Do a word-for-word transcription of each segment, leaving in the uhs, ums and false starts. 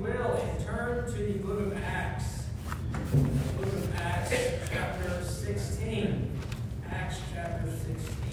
will, and turn to the book of Acts. The book of Acts, chapter sixteen. Acts chapter sixteen.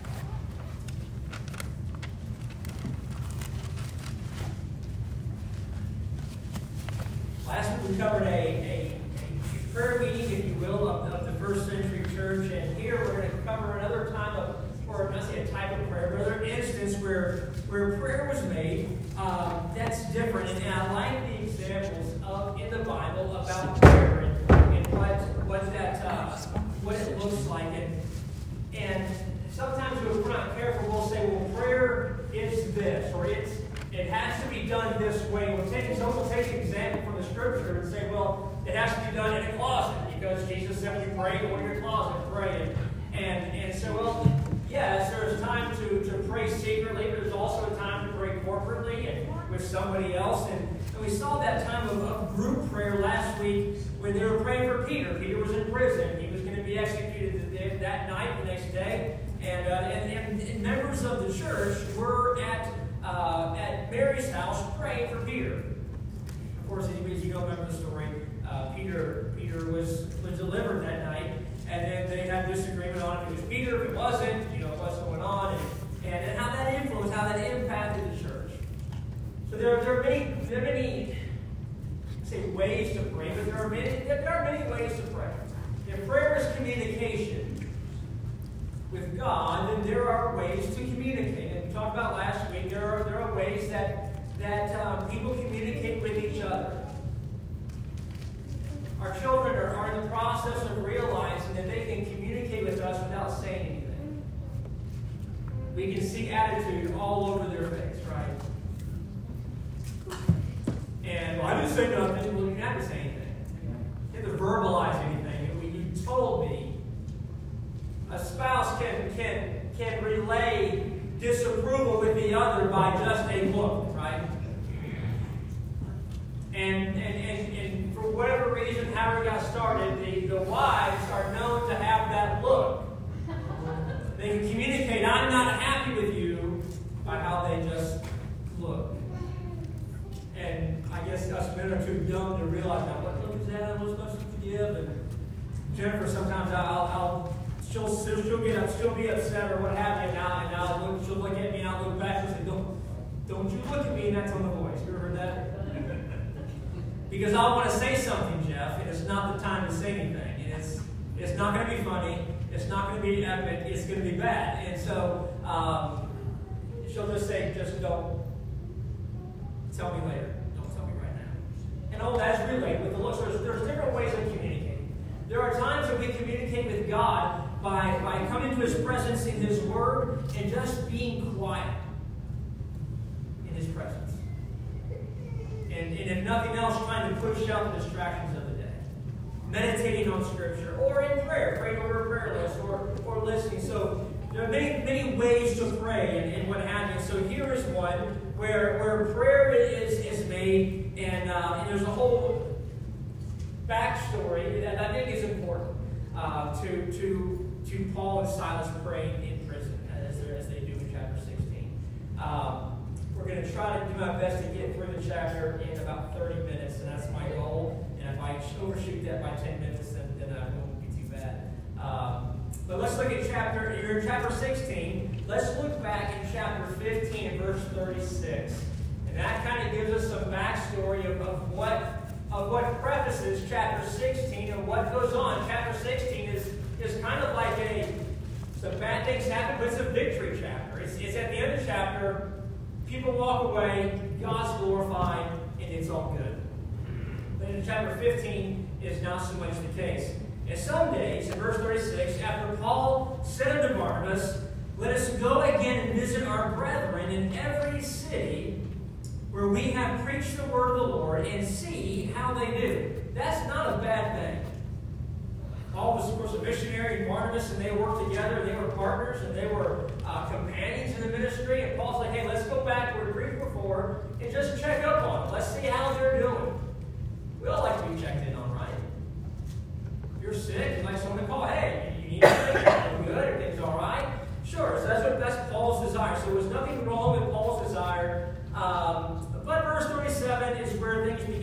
Last week we covered a, a, a prayer meeting, if you will, of, of the first century church, and here we're going to cover another time of, or not say a type of prayer, but another instance where, where prayer was made um, that's different. And, and I like the examples of in the Bible about prayer and, and what what that uh, what it looks like. And and sometimes if we're not careful, we'll say, well, prayer is this, or it's it has to be done this way. We'll take someone will take an example from the scripture and say, well, it has to be done in a closet because Jesus said, when you pray, go in your closet, pray. And and so well. Yes, there's time to, to pray secretly, but there's also a time to pray corporately and with somebody else. And, and we saw that time of, of group prayer last week when they were praying for Peter. Peter was in prison. He was going to be executed that, that night, the next day. And, uh, and, and, and members of the church were at, uh, at Mary's house praying for Peter. Of course, as you know, remember the story. Uh, Peter, Peter was, was delivered that night. And then they had disagreement on if it was Peter, if it wasn't, you know, what's going on, and, and, and how that influenced, how that impacted the church. So there, there are many, there are many, say, ways to pray, but there are many, there are many ways to pray. If prayer is communication with God, then there are ways to communicate. And we talked about last week, there are there are ways that that um, people communicate with each other. Our children are, are in the process of realizing that they can communicate with us without saying anything. We can see attitude all over their face, right? And, well, I didn't say nothing. Well, you didn't have to say anything. You didn't have to verbalize anything. You told me. A spouse can, can, can relay disapproval with the other by just a look, right? And, and, and, and for whatever reason, how we got started, the, the wives are known to have that look. They can communicate, I'm not happy with you, by how they just look. And I guess us men are too dumb to realize now, what look is that I'm supposed to give? And Jennifer, sometimes I'll, I'll she'll, she'll, get up, she'll be upset or what have you, and I'll, and I'll look, she'll look at me and I'll look back and say, don't, don't you look at me, and that's on the voice. You ever heard that? Because I want to say something, Jeff, and it's not the time to say anything. And it's it's not going to be funny. It's not going to be epic. It's going to be bad. And so um, she'll just say, just don't tell me later. Don't tell me right now. And all that's relayed with the looks. There's, there's different ways of communicating. There are times that we communicate with God by, by coming to His presence in His Word and just being quiet in His presence. And, and if nothing else, trying to push out the distractions of the day. Meditating on Scripture, or in prayer, praying over a prayer list, or, or listening. So there are many, many ways to pray and, and what have you. So here is one where, where prayer is, is made, and, uh, and there's a whole backstory that I think is important uh, to, to, to Paul and Silas praying in prison, as, as they do in chapter sixteen. Um, We're going to try to do my best to get through the chapter in about thirty minutes, and that's my goal. And if I overshoot that by ten minutes, then, then uh, it won't be too bad. Um, but let's look at chapter, you're in chapter sixteen. Let's look back in chapter fifteen and verse thirty-six. And that kind of gives us some backstory of, of, what, of what prefaces chapter sixteen and what goes on. Chapter sixteen is, is kind of like a, some bad things happen, but it's a victory chapter. It's, it's at the end of the chapter. People walk away, God's glorified, and it's all good. But in chapter fifteen is not so much the case. And some days, in verse thirty-six, after Paul said unto Barnabas, let us go again and visit our brethren in every city where we have preached the word of the Lord and see how they do. That's not a bad thing. Paul was, of course, a missionary in Barnabas, and they worked together. They were partners, and they were uh, companions in the ministry. And Paul's like, hey, let's go back where we preached before and just check up on them. Let's see how they're doing. We all like to be checked in on, right? If you're sick, you'd like someone to call, hey, you need anything? Are you good? Are things all right? Sure. So that's what that's Paul's desire. So there was nothing wrong with Paul's desire. Um, but verse thirty-seven is where things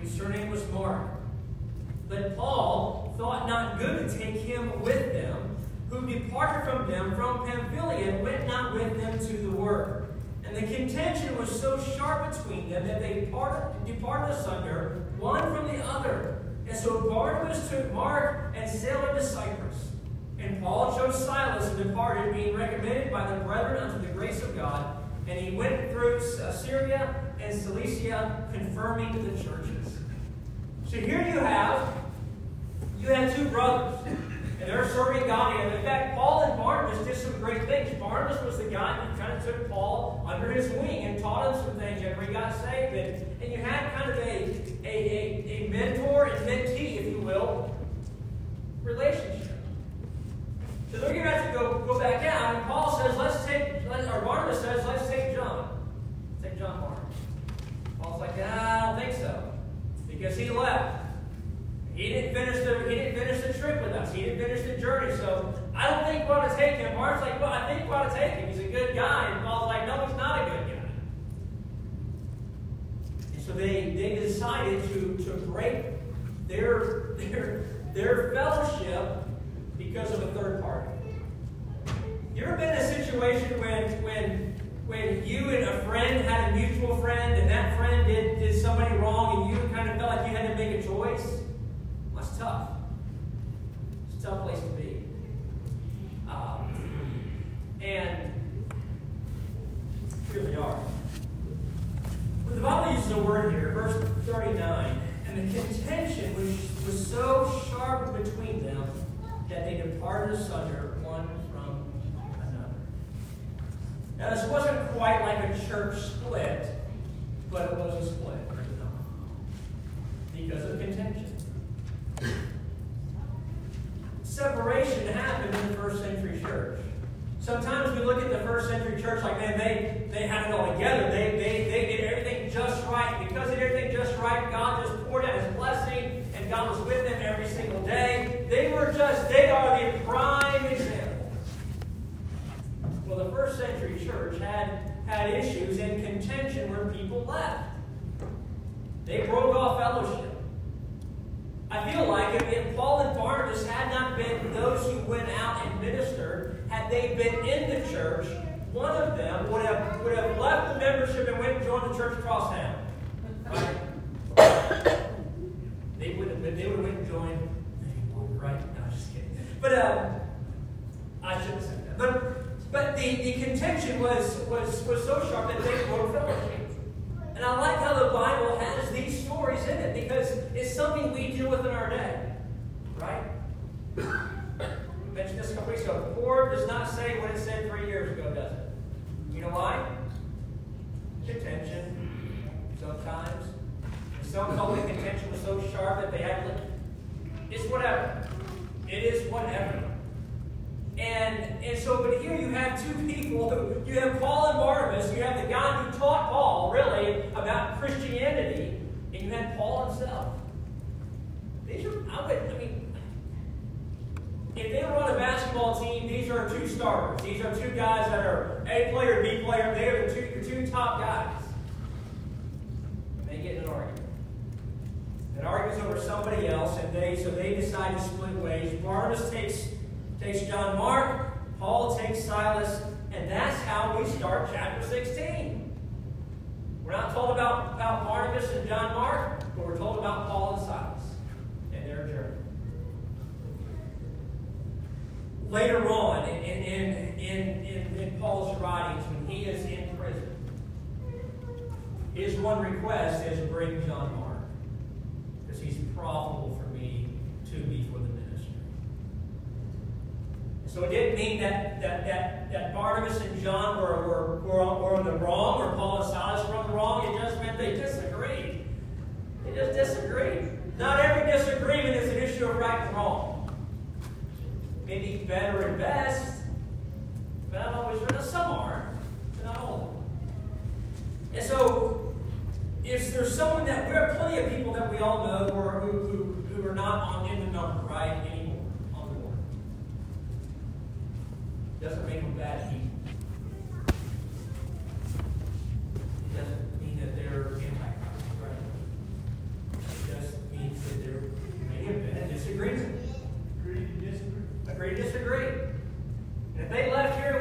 whose surname was Mark. But Paul thought not good to take him with them, who departed from them from Pamphylia and went not with them to the work. And the contention was so sharp between them that they parted, departed asunder, one from the other. And so Barnabas took Mark and sailed into Cyprus. And Paul chose Silas and departed, being recommended by the brethren unto the grace of God. And he went through Syria and Cilicia, confirming the churches. So here you have, you have two brothers, and they're serving God. And in fact, Paul and Barnabas did some great things. Barnabas was the guy who kind of took Paul under his wing and taught him some things after he got saved. And, and you had kind of a, a, a, a mentor and mentee, if you will, relationship. So they're going to have to go, go back out, and Paul says, let's take, or Barnabas says, let's take John. Take John Mark. Paul's like, nah, I don't think so. Because he left. He didn't finish the he didn't finish the trip with us. He didn't finish the journey. So I don't think we ought to take him. Mark's like, well, I think we ought to take him. He's a good guy. And Paul's like, no, he's not a good guy. And so they, they decided to, to break their, their, their fellowship because of a third party. You ever been in a situation when when when you and a friend had a mutual friend and that friend did, did somebody wrong and you kind of felt like you had to make a choice? Well, that's tough. It's a tough place to be. Um, and here we are. Well, the Bible uses a word here, verse thirty-nine, and the contention was, was so sharp between them that they departed asunder one from another. Now, this wasn't quite like a church split, but it was a split because of contention. Separation happened in the first century church. Sometimes we look at the first century church like, man, they, they had it all together. They, they, they did everything just right. Because they did everything just right, God just poured out His blessing, and God was with them every single day. They were just, they are the prime example. Well, the first century church had, had issues and contention where people left. They broke off fellowship. I feel like if, if Paul and Barnabas had not been those who went out and ministered, had they been in the church, one of them would have would have left the membership and went and joined the church across town. Right? They would have they would have went and joined. Right? No, I'm just kidding. But um, I shouldn't have said that. But but the, the contention was was was so sharp that they broke fellowship. And I like how the Bible has these stories in it because it's something we deal with in our day. Right? We mentioned this a couple weeks ago. The Lord does not say what it said three years ago, does it? You know why? Contention. Sometimes. And some call the contention was so sharp that they had to. It's whatever. It is whatever. And, and so, but here you have two people who, you have Paul and Barnabas, you have the guy who taught Paul, really, about Christianity, and you had Paul himself. These are, I would, I mean, if they were on a basketball team, these are two starters. These are two guys that are A player, B player, they are the two, your two top guys. And they get in an argument. An argument's over somebody else, and they, so they decide to split ways. Barnabas takes takes John Mark, Paul takes Silas, and that's how we start chapter sixteen. We're not told about, about Barnabas and John Mark, but we're told about Paul and Silas and their journey. Later on, in, in, in, in, in Paul's writings, when he is in prison, his one request is bring John Mark, because he's profitable for me to be for the ministry. So it didn't mean that, that, that, that Barnabas and John were, were, were, on, were on the wrong, or Paul and Silas were on the wrong. It just meant they disagreed. They just disagreed. Not every disagreement is an issue of right and wrong. Maybe better and best, but not always. Some are, but not all of them. And so, if there's someone that, we have plenty of people that we all know who are, who, who, who are not on in the number, right? Anymore. Doesn't make them bad people. It doesn't mean that they're anti-Christ, right?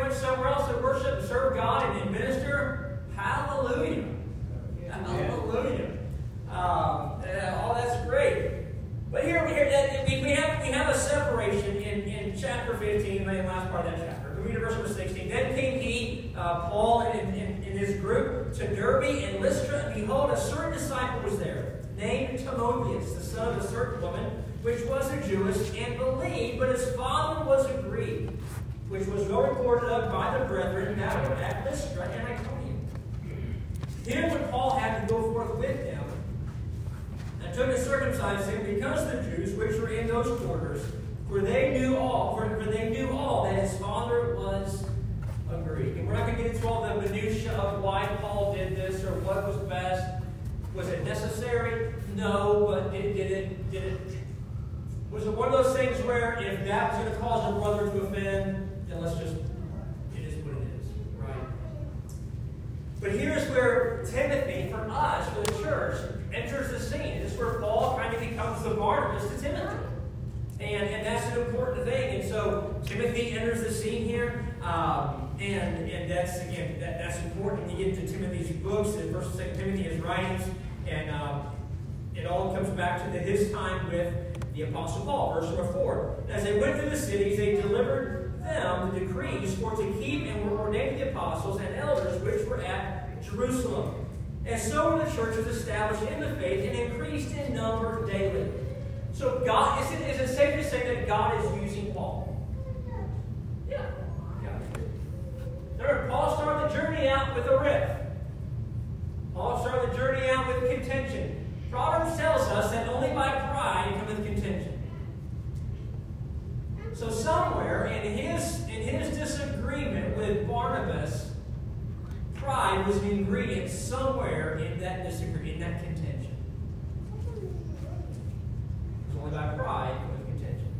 went somewhere else to worship and serve God and, and minister. Hallelujah. Hallelujah. Um, uh, all that's great. But here, here we, we, have, we have a separation in, in chapter fifteen, the last part of that chapter. We read verse number sixteen. Then came he, uh, Paul, and, and, and his group to Derbe and Lystra, and behold, a certain disciple was there, named Timotheus, the son of a certain woman, which was a Jewess, and believed, but his father was a Greek, which was well reported of by the brethren that were at Lystra and Iconium. Here when Paul had to go forth with them, and took and circumcised him, because the Jews which were in those quarters, for they knew all, for, for they knew all that his father was a Greek. And we're not going to get into all the minutiae of why Paul did this or what was best. Was it necessary? No, but did, did it did it was it one of those things where if that was going to cause a brother to offend, then let's just, it is what it is, right? But here's where Timothy, for us, for the church, enters the scene. This is where Paul kind of becomes the Barnabas to Timothy. And, and that's an important thing. And so Timothy enters the scene here. Um, and, and that's, again, that, that's important when you get into Timothy's books, and First and Second Timothy, his writings. And um, it all comes back to the, his time with the Apostle Paul. Verse number four. As they went through the cities, they delivered them the decrees for to keep, and were ordained the apostles and elders which were at Jerusalem. And so were the churches established in the faith and increased in number daily. So God, is it, is it safe to say that God is using Paul? Yeah. yeah. Third, Paul started the journey out with a riff. Paul started the journey out with contention. Proverbs tells us that only by pride cometh contention. So somewhere in his, in his disagreement with Barnabas, pride was an ingredient somewhere in that disagreement, in that contention. It was only by pride cometh contention.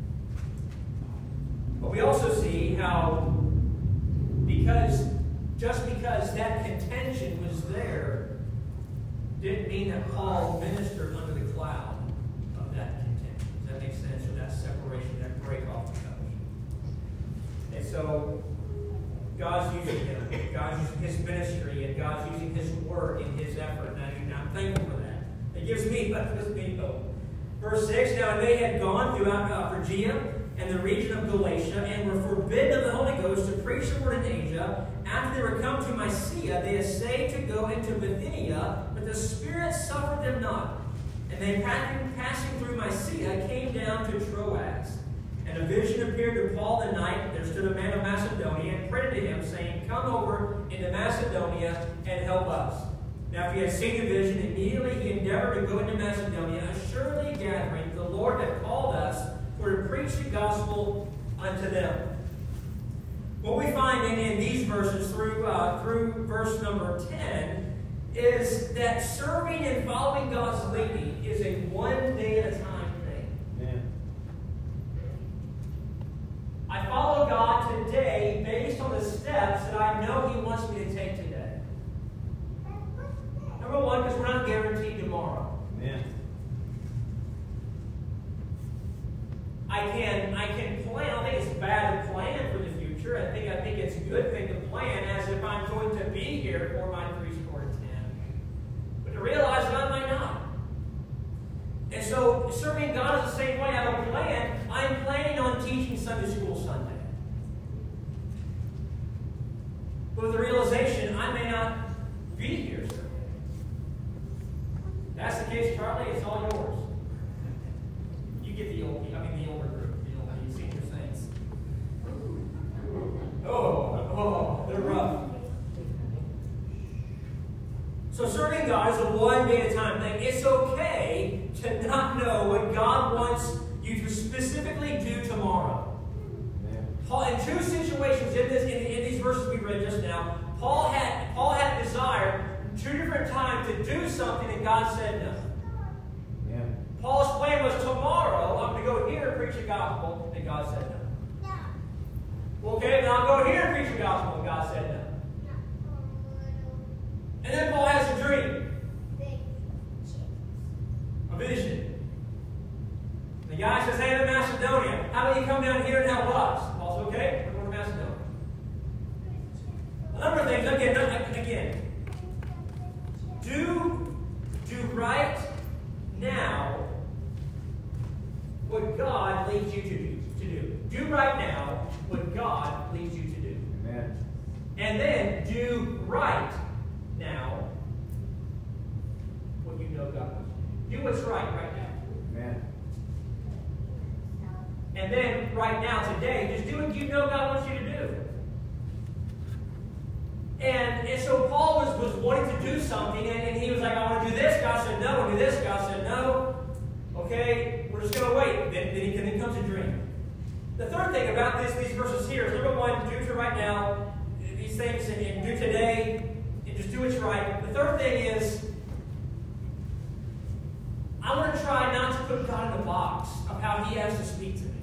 But we also see how, because just because that contention was there, didn't mean that Paul ministered under the cloud of that contention. Does that make sense? Or that separation, that break off the fellowship. And so, God's using him. God's using his ministry, and God's using his work and his effort. And, I, and I'm thankful for that. It gives me, that gives me hope. Verse six, now they had gone throughout uh, Phrygia and the region of Galatia, and were forbidden of the Holy Ghost to preach the word in Asia. After they were come to Mysia, they essayed to go into Bithynia, but the Spirit suffered them not. And they, passing through Mysia, came down to Troas. And a vision appeared to Paul the night. There stood a man of Macedonia and prayed to him, saying, Come over into Macedonia and help us. Now if he had seen the vision, immediately he endeavored to go into Macedonia, assuredly gathering the Lord that called us for to preach the gospel unto them. What we find in, in these verses through, uh, through verse number ten is that serving and following God's leading is a one day at a time thing. Amen. I follow God today based on the steps that I know He wants me to take today. Number one, because we're not guaranteed tomorrow. Amen. I can, I can plan. I don't think it's bad to plan for the future. I think, I think it's a good thing to plan as if I'm going to be here for my three score and ten. But to realize that I might not. And so serving God is the same way. I have a plan. I'm planning on teaching Sunday school Sunday. But with the realization I may not be here Sunday. That's the case, Charlie. It's all yours. You get the old, I mean the older group, the older senior saints. Oh, oh, they're rough. So serving God is a one day at a time thing. It's okay to not know what God wants you to specifically do tomorrow. Paul, in two situations in this, in, in these verses we read just now, Paul had Paul had a desire two different times to do something and God said no. Yeah. Paul's plan was tomorrow I'm going to go here and preach the gospel, and God said no. No. Well, okay, then I'll go here and preach the gospel, and God said no. And then Paul has a dream. A vision. The guy says, hey, I'm in Macedonia. How about you come down here and help us? Paul's okay, we're going to Macedonia. right now, today. Just do what you know God wants you to do. And, and so Paul was, was wanting to do something, and, and he was like, I want to do this. God said no. I want to do this. God said no. Okay, we're just going to wait. Then, then, he, then comes a dream. The third thing about this, these verses here is, number one, do for right now, these things, and, and do today, and just do what's right. The third thing is, I want to try not to put God in the box of how he has to speak to me.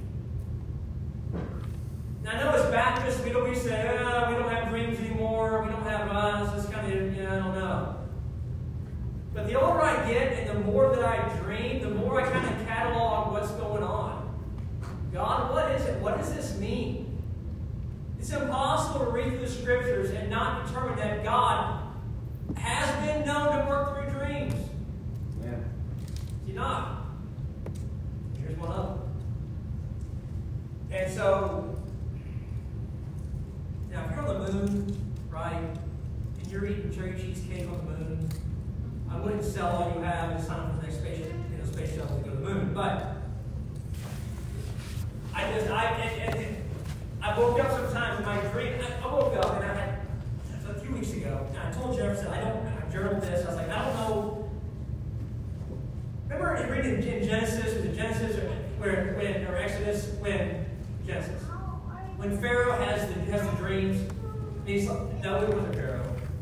Now, I know as Baptists, we don't we say, oh, we don't have dreams anymore, we don't have us, it's kind of, you know, I don't know. But the older I get and the more that I dream, the more I kind of catalog what's going on. God, what is it? What does this mean? It's impossible to read through the scriptures and not determine that God has been known to work through dreams. Yeah. Is he not? Here's one of them. And so, now if you're on the moon, right, and you're eating cherry cheesecake on the moon, I wouldn't sell all you have and sign up for the next space, you know, space shuttle to go to the moon. But I just, I, and, and, I woke up sometimes in my dream. I, I woke up and I had, a few weeks ago, and I told Jefferson, I don't, I journaled this. I was like, I don't know. Remember reading in Genesis, was it Genesis or, where, when, or Exodus, when, Genesis, when Pharaoh has the, has the dreams, and he's like, no, it wasn't Pharaoh.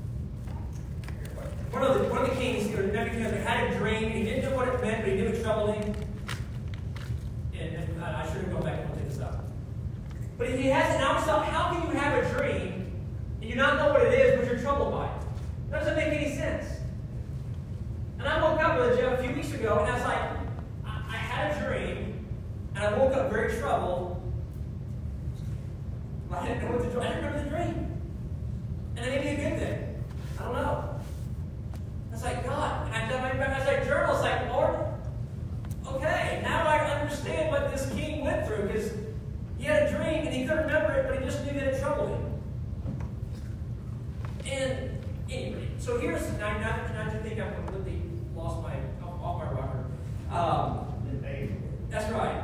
One of the, one of the kings, or Nebuchadnezzar, had a dream, and he didn't know what it meant, but he knew it troubled him. And, and I, I should have gone back and looked this up. But if he has, and I was like, how can you have a dream and you not know what it is, but you're troubled by it? That doesn't make any sense. And I woke up with a few weeks ago, and I was like, I, I had a dream, and I woke up very troubled. But I didn't know what the dream. I didn't remember the dream, and it may be a good thing. I don't know. I was like, God, and I, as I journal, I was like, Lord, okay, now I understand what this king went through, because he had a dream and he couldn't remember it, but he just knew that it troubled him. And anyway, so here's, not, not, not to think I've completely lost my, off my rocker. Um, that's right.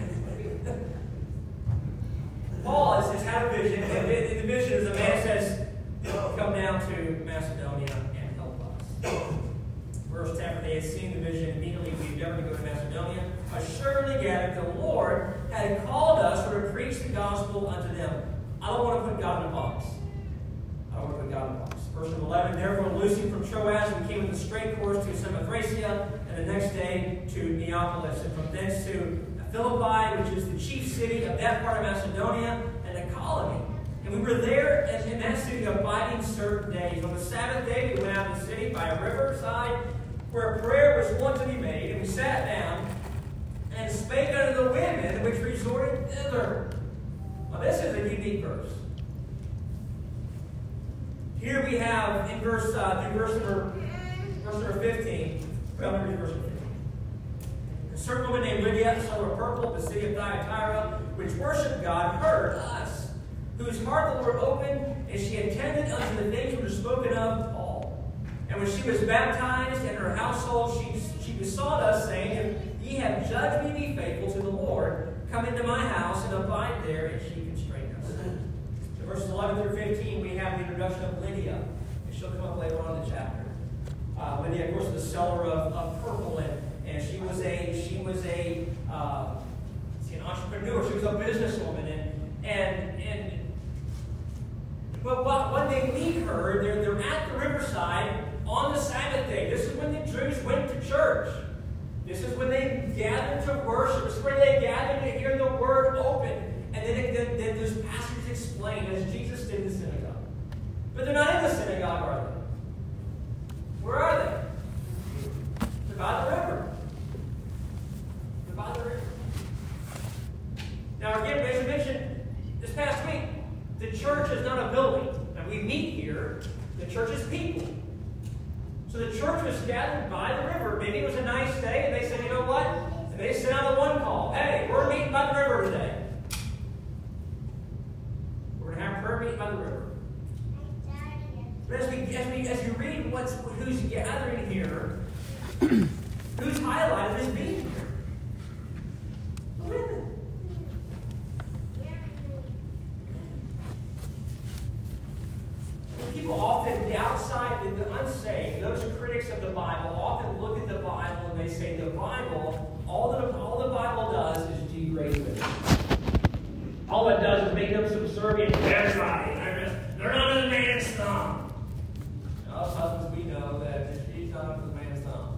Paul has, has had a vision, and the, the vision is a man says, come down to Macedonia and help us. Verse ten, for they had seen the vision, immediately we endeavored to go to Macedonia, assuredly gathered the Lord had called us to preach the gospel unto them. I don't want to put God in a box. I don't want to put God in a box. Verse eleven, therefore loosing from Troas, we came with a straight course to Samothracia, and the next day to Neapolis, and from thence to Philippi, which is the chief city of that part of Macedonia, and a colony. And we were there in that city abiding certain days. On the Sabbath day, we went out of the city by a riverside where a prayer was wont to be made, and we sat down and spake unto the women which resorted thither. Now, this is a unique verse. Here we have in verse, uh, in verse number, verse number fifteen. Well, let me read verse number fifteen. A certain woman named Lydia, the son of Purple, the city of Thyatira, which worshipped God, heard us, whose heart the Lord opened, and she attended unto the things which were spoken of Paul. And when she was baptized in her household, she, she besought us, saying, if ye have judged me to be faithful to the Lord, come into my house and abide there, and she constrained us. So verses eleven through fifteen, we have the introduction of Lydia, and she'll come up later on in the chapter. Uh, Lydia, of course, was the seller of, of purple, and, and she was a she was a uh, an entrepreneur. She was a businesswoman, and and and. But when they meet her, they're, they're at the riverside on the Sabbath day. This is when the Jews went to church. This is when they gathered to worship. This is where they gathered to hear the word open. And then, it, then, then this passage explained, as Jesus did in the synagogue. But they're not in the synagogue, are they? Where are they? They're by the river. They're by the river. Now, again, as I mentioned this past week, the church is not a building. And we meet here. The church is people. So the church was gathered by the river. Maybe it was a nice day, and they said, you know what? And they sent out a one call. Hey, we're meeting by the river today. We're going to have prayer meeting by the river. But as we as we as you read what's who's gathering here, who's highlighted as being here? The women. often the outside, the, the unsaved, those critics of the Bible often look at the Bible and they say the Bible, all that all the Bible does is degrade women. All it does is make them subservient to everybody. They're, just, they're under the man's thumb. And us husbands, we know that she's not under the man's thumb.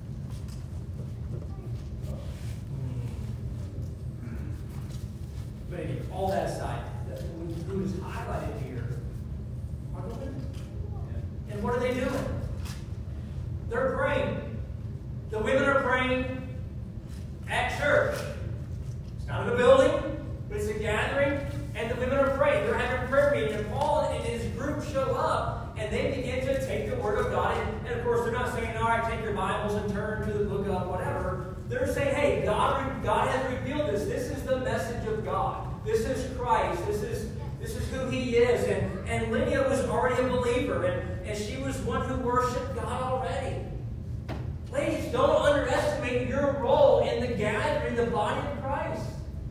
But anyway, all that aside, who is highlighted here are the women. And what are they doing? They're praying. The women are praying at church. It's not in a building, but it's a gathering, and the women are praying. They're having a prayer meeting, and Paul and his group show up, and they begin to take the Word of God. And, and of course, they're not saying, all right, take your Bibles and turn to the book of whatever. They're saying, hey, God, God has revealed this. This is the message of God. This is Christ. This is This is who He is. And, and Lydia was already a believer, and, and she was one who worshiped God already. Ladies, don't underestimate your role in the gathering, the body of Christ.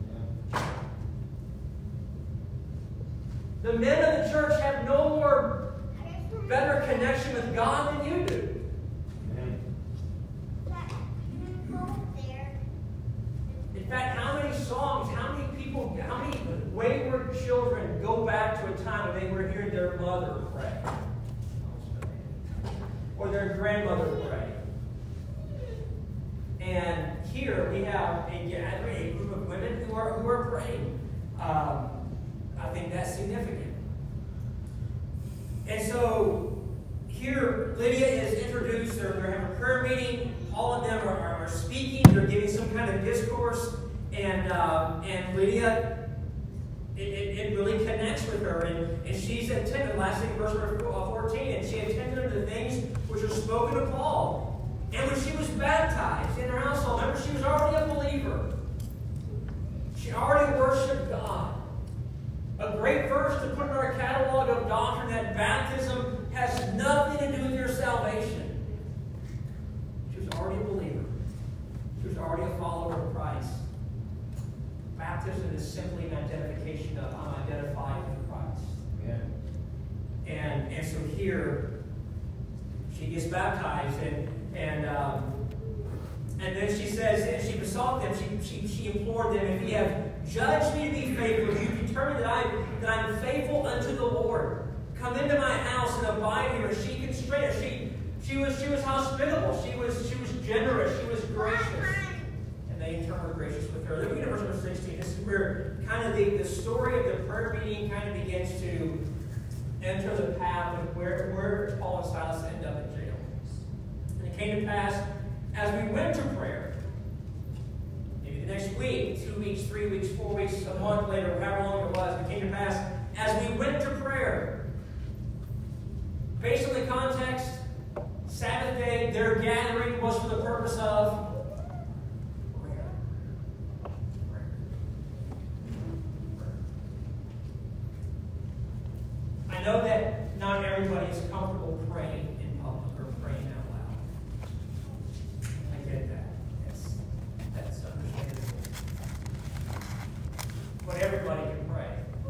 The men of the church have no more better connection with God than you do. In fact, how many songs, how many people, how many wayward children go back to a time when they were hearing their mother pray? Or their grandmother pray? And here we have a gathering, a group of women who are, who are praying. Um, I think that's significant. And so here Lydia is introduced. They're, they're having a prayer meeting. All of them are, are, are speaking. They're giving some kind of discourse. And uh, and Lydia, it, it, it really connects with her. And, and she's attended, last thing, verse fourteen, and she attended to the things which were spoken of Paul. And when she was baptized in her household, remember, she was already a believer. She already worshiped God. A great verse to put in our catalog of doctrine that baptism has nothing to do with your salvation. She was already a believer. She was already a follower of Christ. Baptism is simply an identification of I'm identified with Christ. Yeah. And, and so here, she gets baptized, and and um, and then she says, and she besought them, she, she, she implored them, if ye have judged me to be faithful, if you determine that I that I'm faithful unto the Lord, come into my house and abide here. She constrained her. She she was she was hospitable. She was she was generous. She was gracious. And they in turn were gracious with her. Look at verse number sixteen. This is where kind of the, the story of the prayer meeting kind of begins to enter the path of where, where Paul and Silas end up in jail. And it came to pass, as we went to prayer, maybe the next week, two weeks, three weeks, four weeks, a month later, however long it was, it came to pass, as we went to prayer, based on the context, Sabbath day, their gathering was for the purpose of prayer. Prayer. Prayer. I know that not everybody is comfortable praying in public or praying out loud. I get that. Yes, that's understandable. But everybody can pray.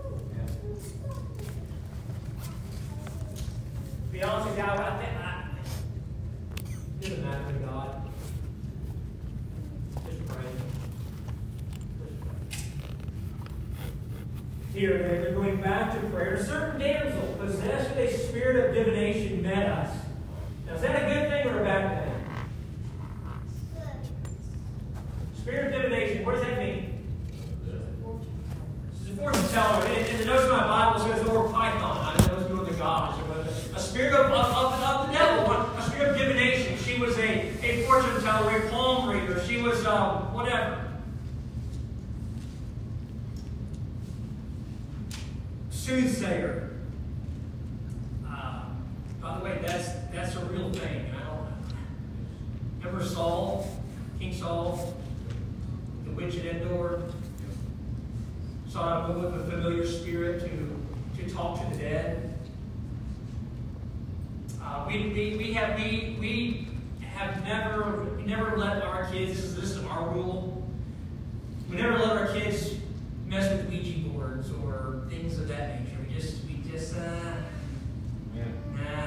To be honest with you, I think I, it doesn't matter to God. Just pray. Just pray. Here, they're going back to prayer. A certain damsel, possessed with a spirit of divination, met us. Now, is that a good thing or a bad thing? Spirit of divination, what does that mean? It's a fortune teller. And, and the notes in my Bible says the word python. I know it's doing the gods. A spirit of, of, of, of the devil, a spirit of divination. She was a, a fortune teller, a palm reader. She was um, whatever. Soothsayer. Uh, by the way, that's that's a real thing. I don't remember Saul, King Saul, the witch at Endor, saw a woman with a familiar spirit to to talk to the dead. Uh, we, we we have we we have never we never let our kids. This is, this is our rule. We never let our kids mess with Ouija boards or things of that nature. We just we just uh, yeah. nah.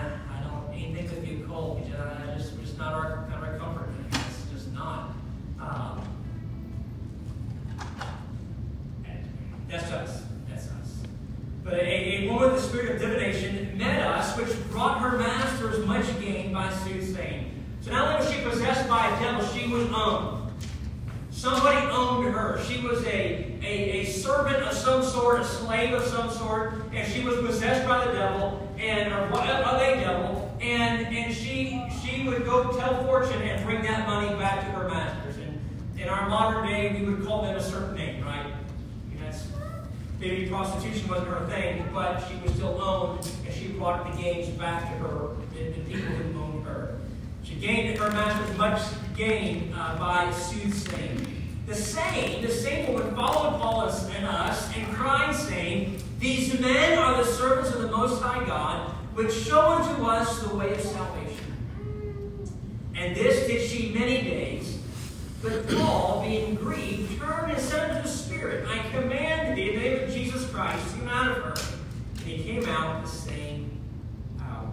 divination met us, which brought her masters much gain by soothsaying. So not only was she possessed by a devil, she was owned. Somebody owned her. She was a, a, a servant of some sort, a slave of some sort, and she was possessed by the devil, and or of a devil, and, and she she would go tell fortune and bring that money back to her masters. And in our modern day, we would call them a certain name, right? And that's, maybe prostitution wasn't her thing, but she was still owned, and she brought the gains back to her, the, the people who owned her. She gained her masters much gain uh, by soothsaying. The same, the same woman followed Paul and us and cried, saying, "These men are the servants of the Most High God, which show unto us the way of salvation." And this did she many days. But Paul, being grieved, turned and said unto the Spirit, "I command thee in the name of Jesus Christ, come out of her." And he came out the same hour.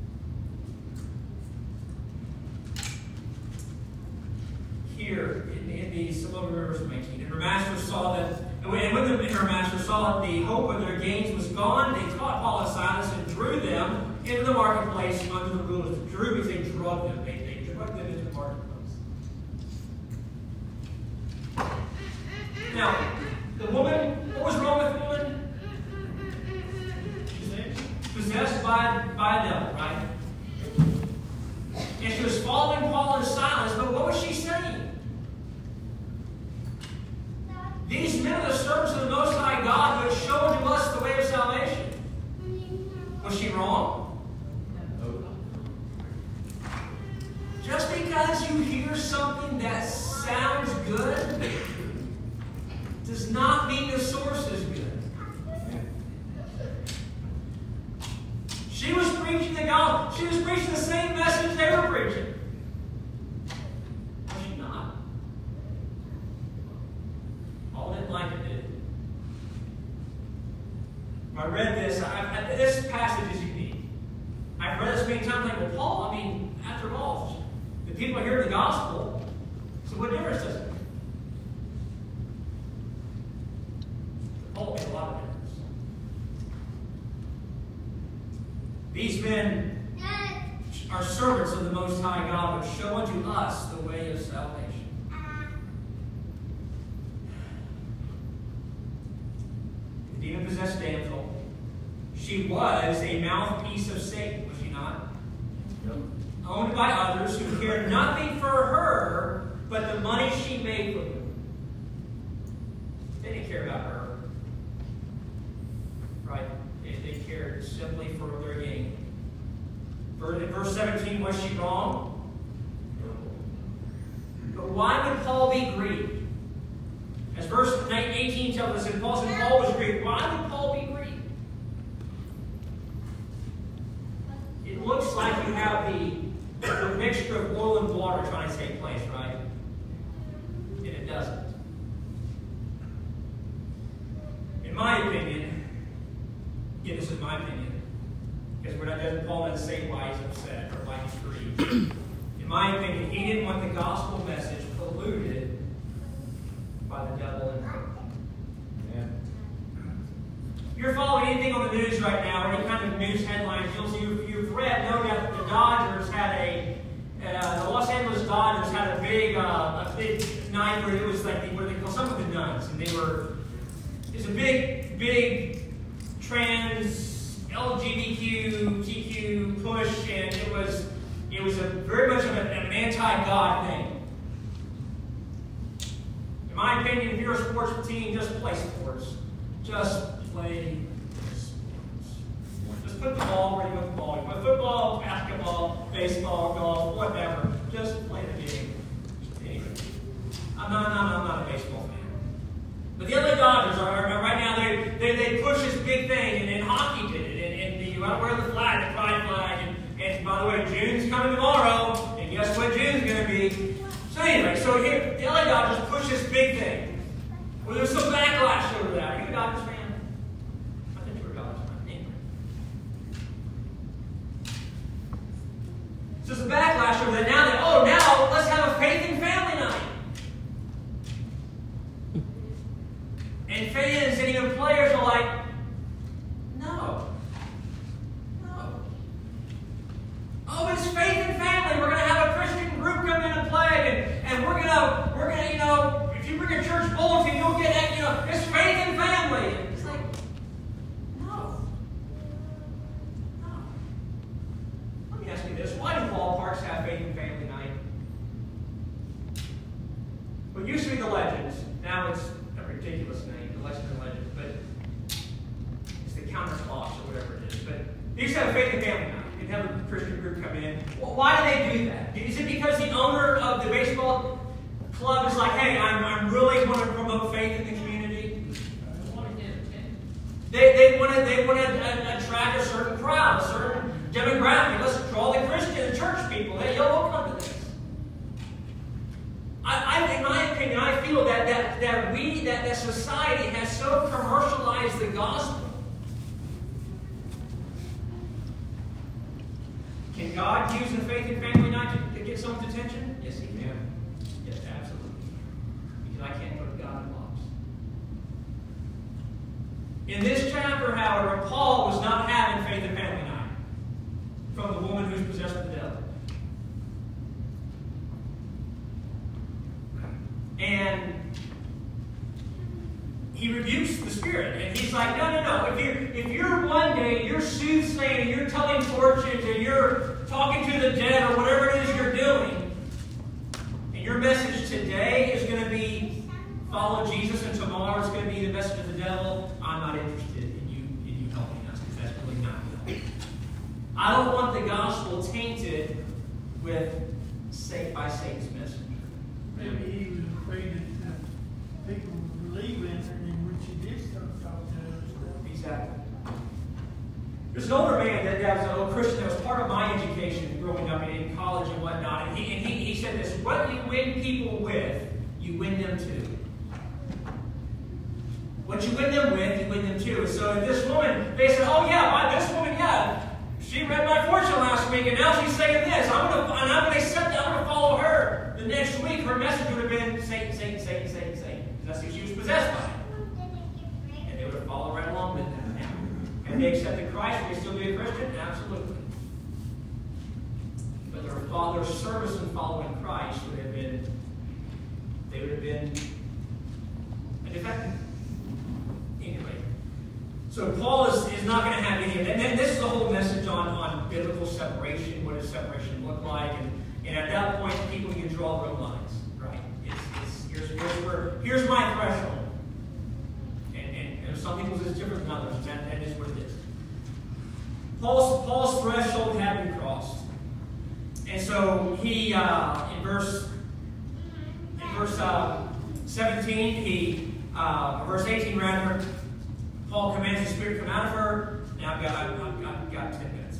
Here, in, in the Siloam Rivers of nineteen, and her master saw that, and when the, her master saw that the hope of their gains was gone, they caught Paul and Silas and drew them into the marketplace under the rulers. Drew means they drug them. They, they drug them into the marketplace. Now, the woman, what was wrong with the woman? She's possessed by, by a devil, right? And she was following Paul and Silas, but what was she saying? These men are the servants of the Most High God, which show unto us the way of salvation. Was she wrong? Just because you hear something that sounds good does not mean the source is good. She was preaching the gospel. She was preaching the same message they were preaching. Was she not? Paul didn't like it, did he? I read this. I, I, this passage is unique. I've read this many times. Like, well, Paul, I mean, after all, the people are hearing the gospel. So what difference does it make? Paul made a lot of difference. These men are servants of the Most High God, which show unto us the way of salvation. The demon-possessed damsel, she was a mouthpiece of Satan, was she not? Yep. Owned by others who cared nothing for her but the money she made from them. They didn't care about her. Right? They, they cared simply for their gain. In verse seventeen, was she wrong? But why would Paul be grieved? As verse eighteen tells us, and Paul said Paul was grieved. Why would Paul be grieved? It looks like you have the, the mixture of oil and water trying to take place, right? And it doesn't. In my opinion, yeah, this is my opinion, because we're not, doesn't Paul doesn't say why he's upset or why he's grieved. In my opinion, he didn't want the gospel message polluted by the devil and her. Yeah. If you're following anything on the news right now, or any kind of news headlines, you'll see, you've, you've read, no doubt, that the Dodgers had a, uh, the Los Angeles Dodgers had a big, uh, a big night where it was like, the, what they call some of the nuns, and they were, it was a big, big trans L G B Q T Q push, and it was it was a very much of an, an anti-God thing. In my opinion, if you're a sports team, just play sports. Just play sports. Just put the ball where you put the ball. You put football, basketball, baseball, golf, whatever. Just play the game. Anyway, I'm not, I'm not, I'm not a baseball fan. But the L A Dodgers are, are right now, they, they they push this big thing, and, and hockey did it, and, and the, you want to wear the flag, the pride flag, and, and by the way, June's coming tomorrow, and guess what June's going to be? So anyway, so here, the L A Dodgers push this big thing. Well, there's some backlash over that. Are you a Dodgers fan? I think you're a Dodgers fan. Anyway. So there's a backlash over that. Now that, oh, now let's have a faith and family night. And fans and even players are like, no. your church bulletin, you'll get that, you know, it's faith and family. And it's like, no. No. Let me ask you this. Why do ballparks have faith and family night? Well, it used to be the Legends. Now it's a ridiculous name, the Lexington Legends, but it's the Counterclocks or whatever it is. But they used to have a faith and family night. They'd have a Christian group come in. Well, why do they do that? Is it because the owner of the baseball club is like, hey, I'm, I'm really want to promote faith in the community? They, they want to they want to attract a certain crowd, a certain demographic. Let's draw the Christian, the church people. They all come to this. I, I, in my opinion, I feel that that that we that, that society has so commercialized the gospel. Can God use a faith and family night to, to get someone's attention? Yes, He can. Yes, absolutely. Because I can't put God in a box. In this chapter, however, Paul was not having faith and family night from the woman who's possessed with the devil. And he rebukes the spirit, and he's like, no, no, no. If you're, if you're one day, you're soothsaying, you're telling fortunes, and you're talking to the dead, or whatever it is you're doing, and your message today is going to be follow Jesus, and tomorrow it's going to be the message of the devil, I'm not interested in you, in you helping us, because that's really not helping. I don't want the gospel tainted with by Satan's messenger. Maybe he was afraid that uh, people would believe in it, and when she did start talking to other stuff. Exactly. There's an older man that, that was an old Christian that was part of my education growing up in college and whatnot, and he, and he, he said this, what you win people with, you win them to. What you win them with, you win them to. So this woman, they said, oh yeah, why this woman, yeah, she read my fortune last week, and now she's saying this. I'm gonna, and I'm gonna accept it. I'm gonna follow her. The next week, her message would have been Satan, Satan, Satan, Satan, Satan. That's who she was possessed by. And they would have followed right along with that. Had they accepted Christ, would they still be a Christian? Absolutely. But their, their service in following Christ would have been, they would have been ineffective. Anyway. So Paul is, is not going to have any of that. And then this is the whole message on, on biblical separation. What does separation look like? And, and at that point, people can draw real lines. Right? It's, it's, here's, here's, where, here's my threshold. And, and, and some people's is different than others. And that, that is what it is. Paul's, Paul's threshold had been crossed. And so he, uh, in verse, in verse uh, seventeen, he, uh, verse eighteen rather, Paul commands the Spirit to come out of her. Now I've got, I've, I've, I've got ten minutes.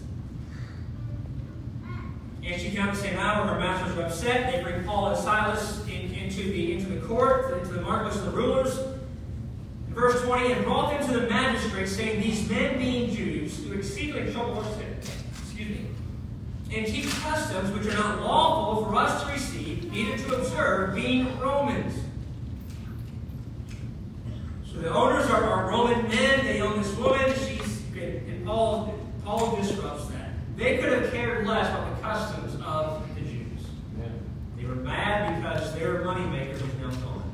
And she came out the same hour. Her masters were upset. They bring Paul and Silas in, into, the, into the court, into the marketplace of the rulers. In verse twenty, and brought them to the magistrates, saying, these men being Jews, do exceedingly trouble us to, excuse me, and teach customs which are not lawful for us to receive, neither to observe, being Romans. So the owners are, are Roman men. They own this woman. She's and Paul Paul disrupts that. They could have cared less about the customs of the Jews. Yeah. They were mad because their moneymaker was now gone.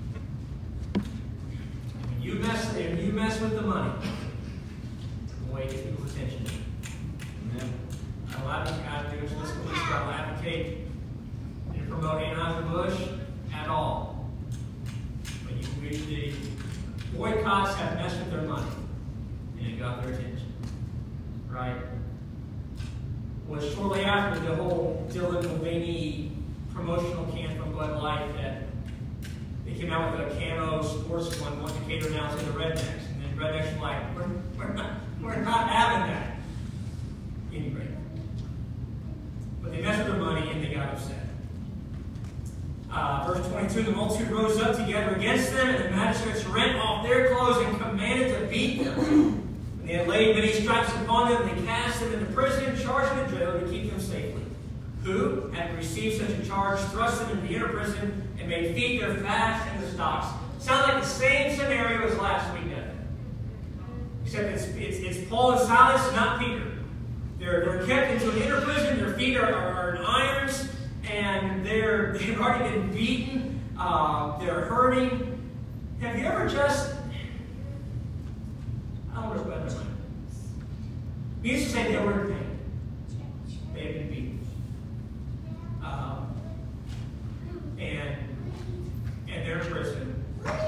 When you mess, when you mess with the money, boy, it gets people's attention. Yeah. I will advocate. Let's go. I will advocate and promote Anheuser-Busch at all. But you read the boycotts have messed with their money, and it got their attention. Right? Was shortly after the whole Dylan Mulvaney promotional can from Bud Light that they came out with a camo sports one, one to cater now to the rednecks, and then rednecks were like, we're, we're not, we're not having that. Anyway, but they messed with their money and they got upset. Uh, verse twenty-two, the multitude rose up together against them, and the magistrates rent off their clothes and commanded to beat them. When they had laid many stripes upon them, they cast them into prison, charged them in jail to keep them safely. Who, having received such a charge, thrust them into the inner prison and made feed their fast in the stocks. Sounds like the same scenario as last week, doesn't it? Except it's, it's, it's Paul and Silas, not Peter. They're, they're kept into an inner prison, their feet are, are, are in irons, and they're, they've already been beaten. Uh, they're hurting. Have you ever just... I don't know what it's like. We used to say they were in pain. They had been beaten. Um, and, and they're in prison.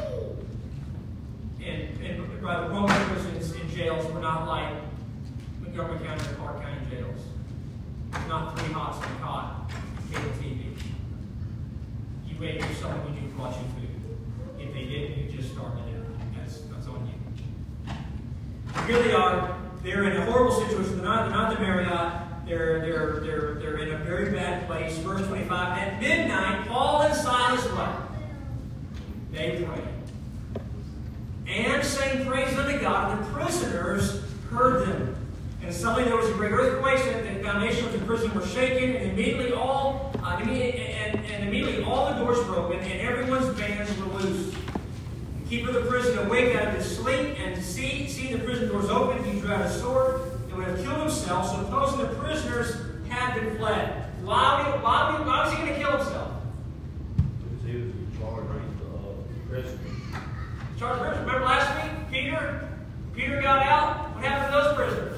And, and by the Roman prisons and jails were not like Montgomery County or Clark County jails. It's not three hots and a cot, cable T V. You waited for someone you knew brought you food. If they didn't, you just starved to death. That's, that's on you. Here they are. They're in a horrible situation. They're not, they're not the Marriott. They're, they're, they're, they're in a very bad place. Verse twenty-five, at midnight, Paul and Silas what? They prayed. And sang praise unto God, and the prisoners heard them. And suddenly there was a great earthquake, and the foundation of the prison were shaken, and immediately all, uh, immediately, and, and immediately all the doors were open, and everyone's bands were loosed. The keeper of the prison awake out of his sleep, and see, seeing the prison doors open, he drew out a sword and would have killed himself, supposing the prisoners had been fled. Why, why, why was he going to kill himself? Because he was in charge of the prison. Charge of prisoners. Remember last week, Peter? Peter got out. What happened to those prisoners?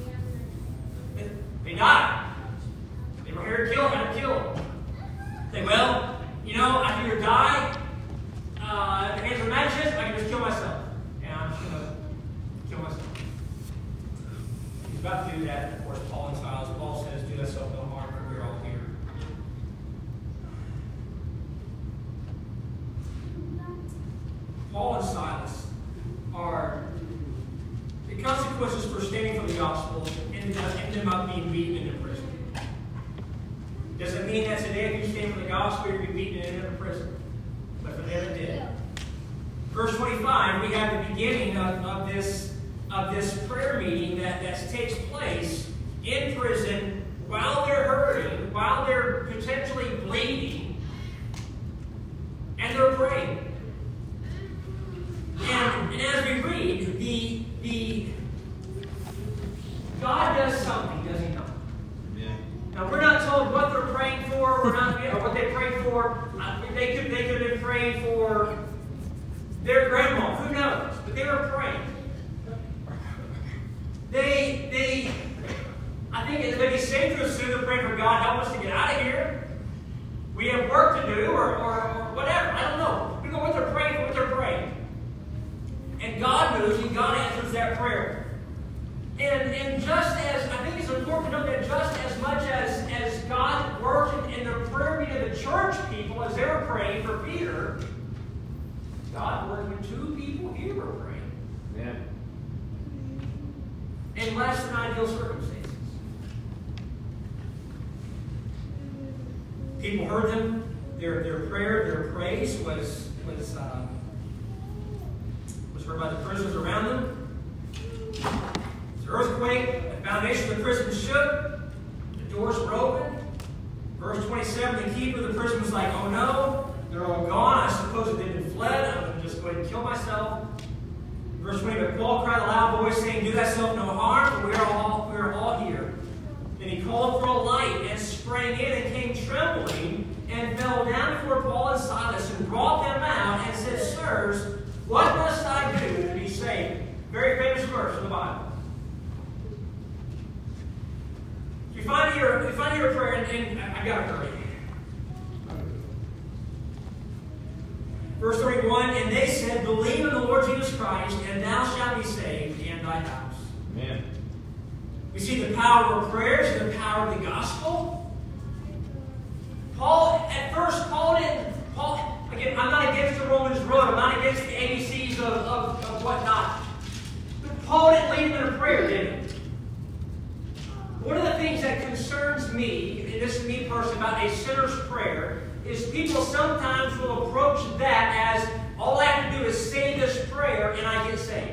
They died. They were here to kill him, to kill him. Say, well, you know, I can either die uh, at the hands of the magistrates, I can just kill myself. And I'm just going to kill myself. He's about to do that, of course, Paul and Silas. Paul says, do thyself no harm, for we're all here. Paul and Silas are the consequences for standing for the gospel ended up, ended up being beaten into prison. Does it mean that today if you stand for the gospel, you're going to be beaten into prison? But for them it did. Verse twenty-five, we have the beginning of, of, this, of this prayer meeting that, that takes place in prison while they're hurting, while they're potentially bleeding, and they're praying. And, and as we read, the, the God does something, does he not? Yeah. Now we're not told what they're praying for, we're not, you know, what they prayed for. Uh, they could they could have been praying for their grandma, who knows? But they were praying. They they I think it may be safe to assume they're praying for God, help us to get out of here. We have work to do, or, or, or whatever. I don't know. We know what they're praying for, what they're praying. And God moves, and God answers that prayer. And, and just as, I think it's important to note that just as much as, as God worked in the prayer meeting of the church people as they were praying for Peter, God worked when two people here were praying. Yeah. In less than ideal circumstances. People heard them. Their, their prayer, their praise was, was, uh, was heard by the prisoners around them. Earthquake, the foundation of the prison shook, the doors were open. Verse twenty-seven, the keeper of the prison was like, oh no, they're all gone. I suppose they've been fled. I'm going to just go ahead and kill myself. Verse twenty, but Paul cried a loud voice, saying, do thyself no harm, for we are all, we are all here. Then he called for a light and sprang in and came trembling and fell down before Paul and Silas and brought them out and said, sirs, what must I do to be saved? Very famous verse in the Bible. You find your, you find your prayer, and, and I got to hurry. Verse thirty-one, and they said, believe in the Lord Jesus Christ, and thou shalt be saved, and thy house. Amen. We see the power of prayers and the power of the gospel. Paul, at first, Paul didn't, Paul, again, I'm not against the Romans road, I'm not against the A B Cs of, of, of whatnot. But Paul didn't lead them in prayer, did he? One of the things that concerns me, and this is me personally, about a sinner's prayer, is people sometimes will approach that as, all I have to do is say this prayer and I get saved.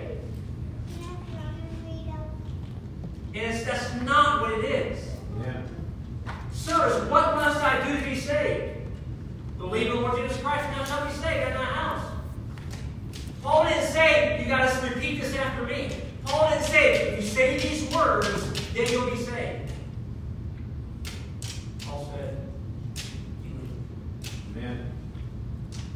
And it's, that's not what it is. Yeah. Sirs, what must I do to be saved? Believe in the Lord Jesus Christ, and thou shalt be saved in thy house. Paul didn't say, you got to repeat this after me. Paul didn't say, if you say these words, then you'll be saved. Paul said, believe. Amen.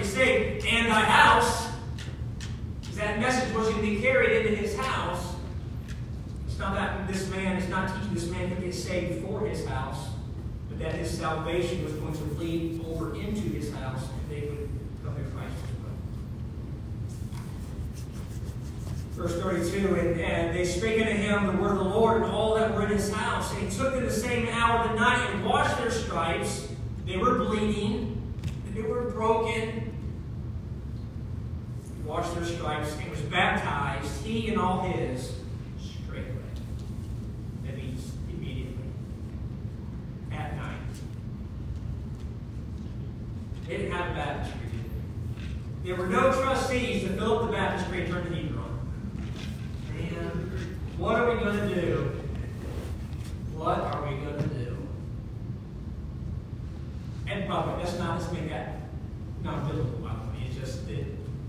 be saved, and thy house. Because that message was going to be carried into his house. It's not that this man is not teaching this man to get saved for his house, but that his salvation was going to lead over into his house, and they would come to Christ as well. Verse thirty-two, and, and they spake unto him the word of the Lord, and all that were in his house. And he took them the same hour of the night, and washed their stripes. They were bleeding, and they were broken. He washed their stripes, and was baptized, he and all his, straightway. That means immediately. At night. They didn't have a baptistry, did they? There were no trustees to fill up the baptistry and turn the heater on. And what are we going to do? What are we going to do? And probably, that's not, let's make that not biblical, by the way. It's just that.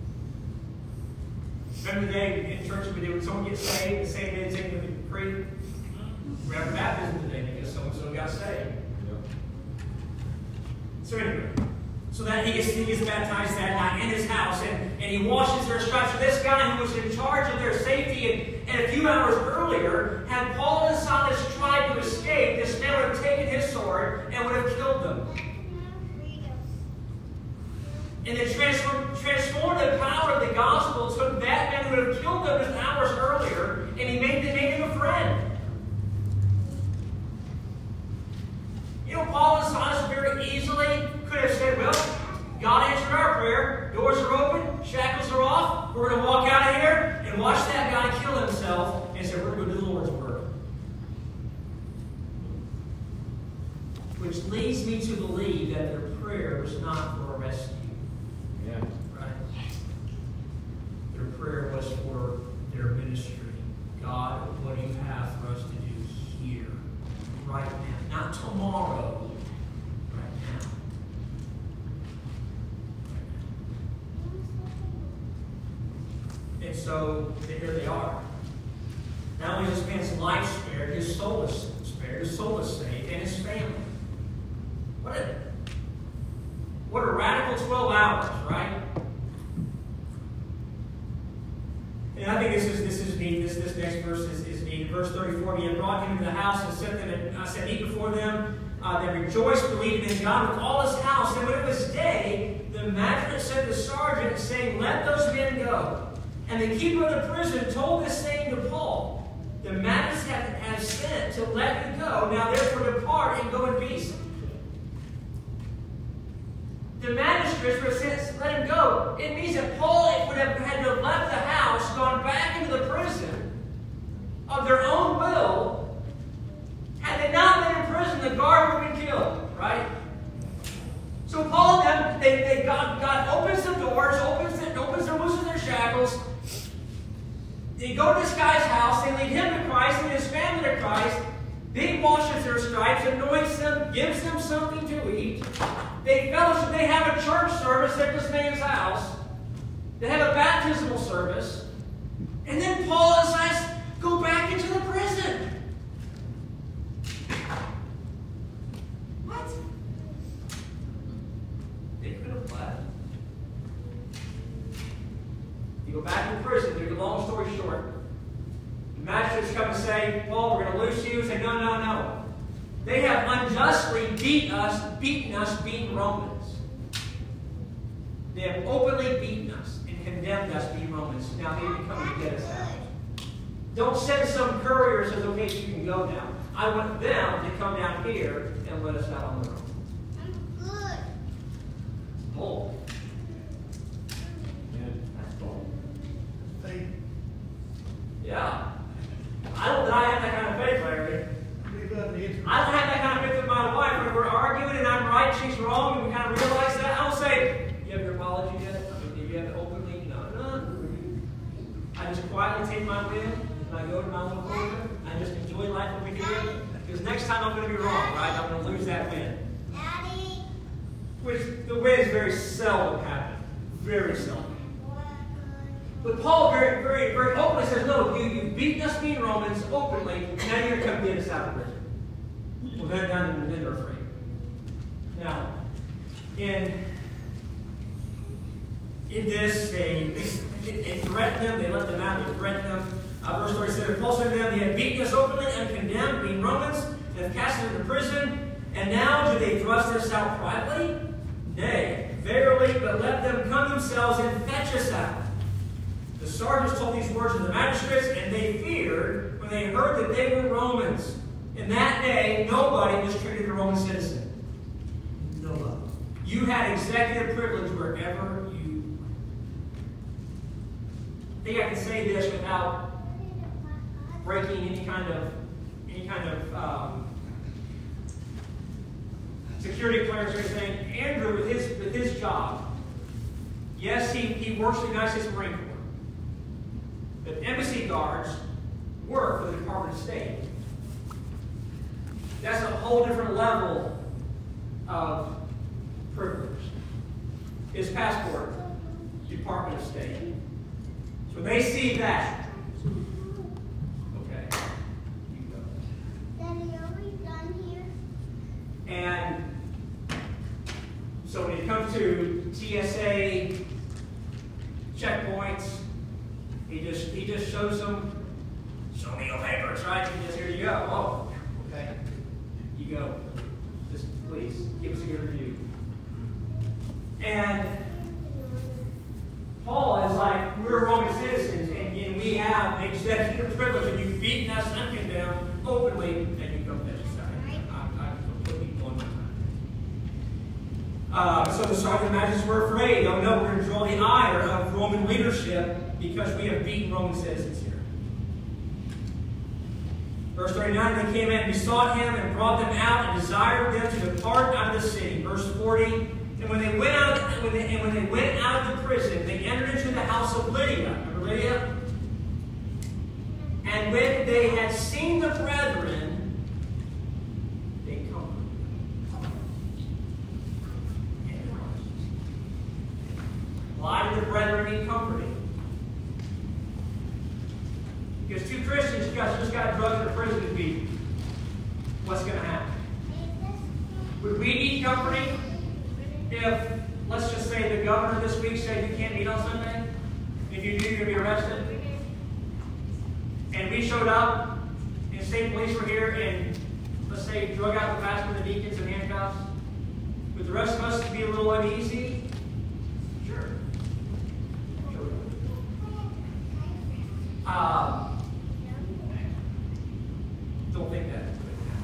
Remember the day in church when someone gets saved, the same day they take them to the creek? We have baptism today because so and so got saved. Yep. So anyway, so that he gets, he gets baptized that night in his house, and, and he washes their stripes. So this guy who was in charge of their safety, and, and a few hours earlier, had Paul and Silas tried to escape, this man would have taken his sword and would have killed them. And the transform, transformative power of the gospel took that man who would have killed them just hours earlier, and he made, made him a friend. You know, Paul and Silas very easily could have said, well, God answered our prayer. Doors are open. Shackles are off. We're going to walk out of here and watch that guy kill himself. And said, we're going to do the Lord's work. Which leads me to believe that their prayer was not for a rescue. Yeah. Right? Their prayer was for their ministry. God, what do you have for us to do here, right now? Not tomorrow, right now. And so, here they are. Not only is this man's life spared, his soul is spared, his soul is saved, and his family. What a, what a radical twelve hours, right? And I think this is this is neat. This this next verse is, is neat. Verse thirty-four, he had brought him into the house and set them and uh, set meat before them. Uh, they rejoiced, believing in God with all his house. And when it was day, the magistrate sent the sergeant, saying, let those men go. And the keeper of the prison told this saying to Paul, the magistrate has sent to let you go. Now therefore depart and go in peace. The magistrates were sent to let him go. It means that Paul would have had to have left the house, gone back into the prison of their own will. Had they not been in prison, the guard would have been killed, right? So Paul and them, they, they God, God opens the doors, opens the, opens the looses their shackles. They go to this guy's house, they lead him to Christ and his family to Christ. He washes their stripes, anoints them, gives them something to eat. They fellowship, they have a church service at this man's house. They have a baptismal service. And then Paul and Silas go back into the prison. What? They could have left. You go back to prison, to make a long story short. The magistrates come and say, Paul, we're going to loose you. Say, no, no, no. They have unjustly beat us, beaten us, beaten Romans. They have openly beaten us and condemned us, beaten Romans. Now they are coming to get us out. Don't send some courier and says, okay, you can go now. I want them to come down here and let us out on their own. I'm good. Bold. Yeah. That's bold. Faith. Yeah. I don't that I have that kind of faith, Larry. We've got the Israel. I don't have that kind of faith with my wife. When we're arguing and I'm right, she's wrong, and we kind of realize that, I don't say, you have your apology yet? I mean, do you have it openly? No, no. I just quietly take my win, and I go to my little corner. I just enjoy life over here. Because next time I'm going to be wrong, right? I'm going to lose that win. Daddy. Which the wins very seldom happen. Very seldom. But Paul very, very, very openly says, no, you, you've beaten us being Romans openly, now you're going to come get us out of prison. Well, then, then, then they're free. Now, in in this, they, they, they threatened them, they let them out, they threatened them. Uh, verse thirty-seven, Paul said to them, they have beaten us openly and condemned, being Romans, they have cast us into prison, and now do they thrust us out privately? Nay, verily, but let them come themselves and fetch us out. The sergeants told these words to the magistrates, and they feared when they heard that they were Romans. In that day, nobody mistreated a Roman citizen. Nobody. You had executive privilege wherever you went. I think I can say this without breaking any kind of any kind of um, security clearance or anything. Andrew, with his with his job, yes, he, he works for the United States Marine Corps. But embassy guards work for the Department of State. That's a whole different level of privilege. His passport, Department of State. So they see that. Okay. You go. Daddy, are we done here? And so when it comes to T S A checkpoints, he just he just shows them, show me your papers, right? He just, here you go. Oh, okay. You go. Just please give us a good review. And Paul is like, we're Roman citizens, and, and we have executive privilege, and you've beaten us and condemned openly, and you come fetch us out. I'm, I'm completely one more time. Uh, so the sergeant magistrates were afraid. Oh no, we're going to draw the ire of Roman leadership because we have beaten Roman citizens here. Verse thirty-nine, they came in and besought him and brought them out and desired them to depart out of the city. Verse forty, and when they went out, when they, and when they went out of the prison, they entered into the house of Lydia. Remember Lydia? And when they had seen the brethren, they comforted them. Why did the brethren need comforting? Because two Christians you guys just got drugged into prison to be, what's going to happen? Would we need comforting if, let's just say, the governor this week said you can't meet on Sunday? If you do, you're going to be arrested? And we showed up, and state police were here, and let's say drug out the pastor and the deacons in handcuffs? Would the rest of us be a little uneasy? Sure. Sure. Uh, don't think that.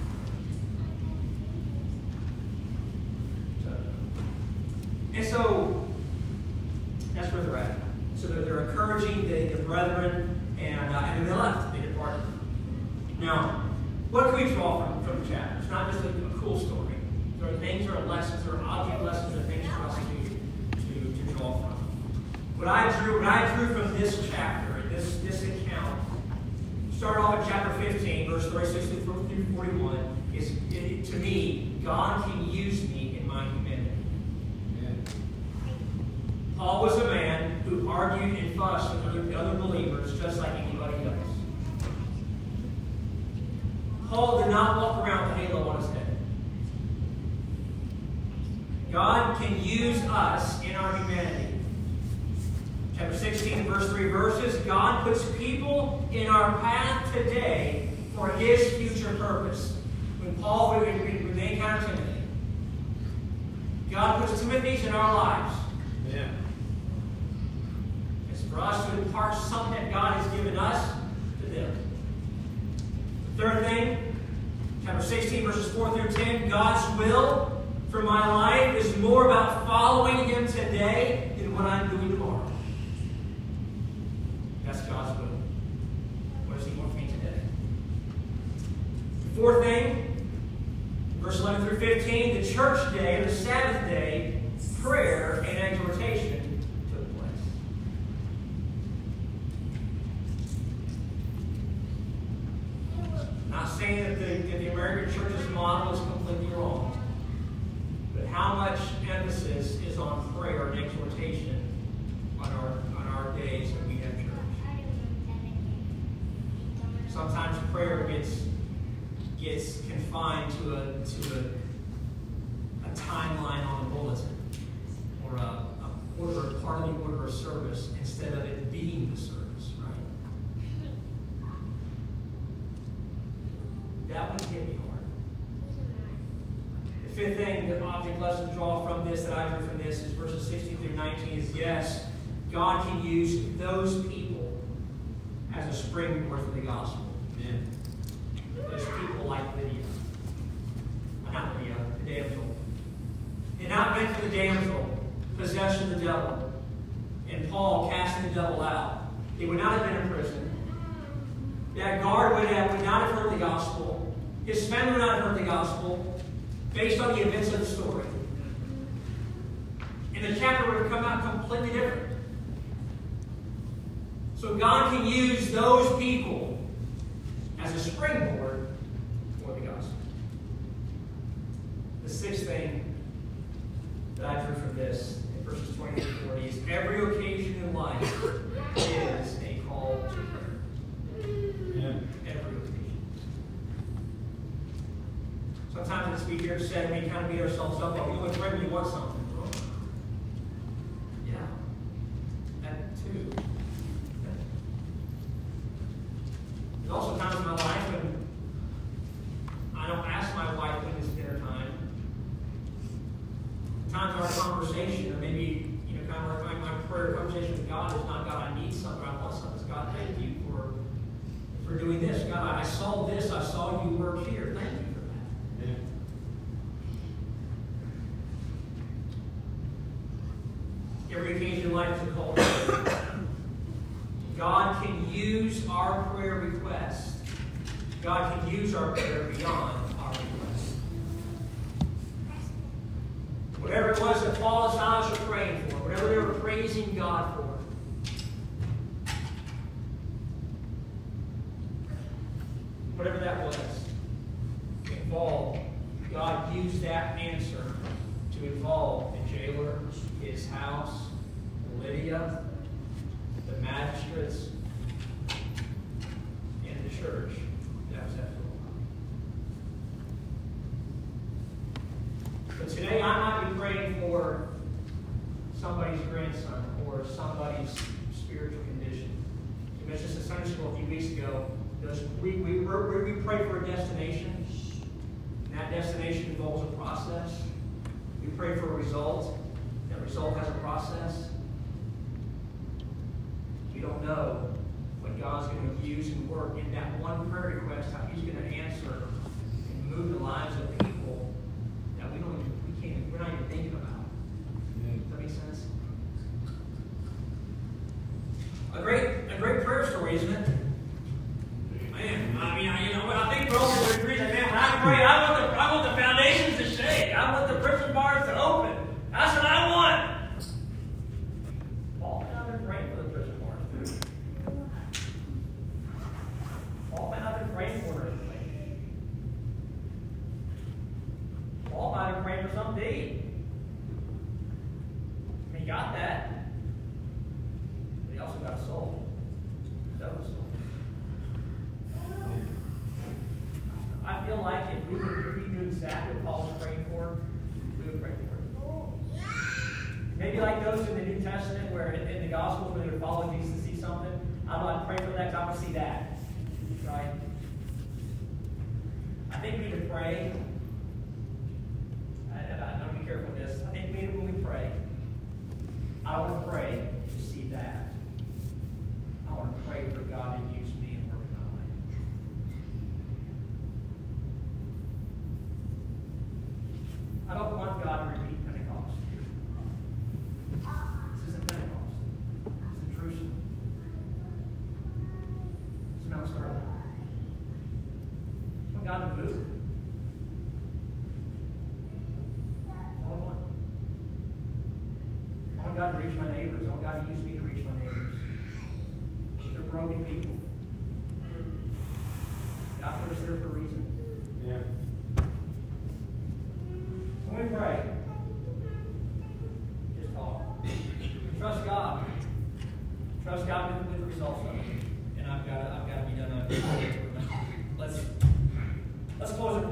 And so, that's where they're at. So they're, they're encouraging the, the brethren, and, uh, and then they left. They departed. Now, what can we draw from, from the chapter? It's not just a, a cool story. There are things, there are lessons, there are object lessons, there are things for us to, to, to draw from. What I drew, what I drew from this chapter, this, this account, start off in chapter fifteen, verse thirty-six through forty-one, is, it, to me, God can use me in my humanity. Paul was a man who argued and fussed with other, other believers just like anybody else. Paul did not walk around with a halo on his head. God can use us in our humanity. Chapter sixteen, verse three verses, God puts people in our path today for his future purpose. When Paul, when they encountered Timothy, God puts Timothy's in our lives. Yeah. For us to impart something that God has given us to them. The third thing, chapter sixteen, verses four through ten, God's will for my life is more about following him today than what I'm doing tomorrow. That's God's will. What does he want from me today? The fourth thing, verse eleven through fifteen, the church day, or the Sabbath day, prayer and exhortation. Not saying that the, that the American church's model is completely wrong, but how much emphasis is on prayer and exhortation on our on our days that we have church? Sometimes prayer gets gets confined to a to a, a timeline on the bulletin or a, a order of part of the order of service instead of it being the service, right? That one hit me hard. The fifth thing, the object lesson to draw from this, that I drew from this, is verses sixteen through nineteen, is yes, God can use those people as a springboard for the gospel. Amen. Those people like Lydia. Not Lydia, the damsel. It not meant for the damsel, possessed of the devil, and Paul casting the devil out. He would not have been in prison. That guard would, have, would not have heard the gospel. His family would not have heard the gospel based on the events of the story. And the chapter would have come out completely different. So God can use those people as a springboard for the gospel. The sixth thing that I drew from this in verses twenty to forty is every occasion in life is a call to prayer. Yeah. Every occasion. Sometimes it's we hear said and we kind of beat ourselves up. Oh, you only pray when you want something. Oh. Yeah. That too. There's also times in my life when I don't ask my wife when it's dinner time. Times our conversation, or maybe, you know, kind of like my, my prayer conversation with God is not, God, I need something, I want something. It's God, thank you for, for doing this. God, I saw this, I saw you work here. Thank you for that. Yeah. Every occasion in life is a call to prayer. God can use our prayer request. God can use our prayer beyond our request. Whatever it was that Paul and Silas were praying for, whatever they were praising God for, whatever that was, involved, God used that answer to involve the jailer, his house, Lydia, the magistrates, and the church that was at Philippi. But today I might be praying for somebody's grandson or somebody's spiritual condition. We mentioned this in Sunday school a few weeks ago. Those, we, we, we, we pray for a destination, and that destination involves a process. We pray for a result. That result has a process. We don't know what God's going to use and work in that one prayer request, how He's going to answer and move the lives of people that we don't even, we can't, we're not even thinking about. Does that make sense? A great, a great prayer story, isn't it? Man, I mean, I, you know, I think for all the reason, man, when I pray, I want the, I want the foundations to shake. I want the prison bars to open. That's what I want. Paul went out and prayed for the prison bars. Paul went out and prayed for her. Paul might have prayed for some deed. He got that. But he also got a soul. That was a soul. I feel like if we were if we knew exactly what Paul was praying for, we would pray for it. Maybe like those in the New Testament where in, in the Gospels where they would follow Jesus to see something, I'm not praying for that because I want to see that. Right? I think we need to pray. I, I, I'm going to be careful with this. I think we need to, when we pray, I want to pray to see that. I want to pray for God to use me and work in my life. I don't want God to repeat Pentecost. This isn't Pentecost. This is Jerusalem. This is Mount Sterling. I want God to move. All I want. I want God to reach my neighbors. I want God to use me to reach my neighbors. They're broken people. God put us there for a reason. Yeah. When we pray, just talk. Trust God. Trust God with, with the results of it. And I've got to, I've got to be done. I've got to let's let's close it.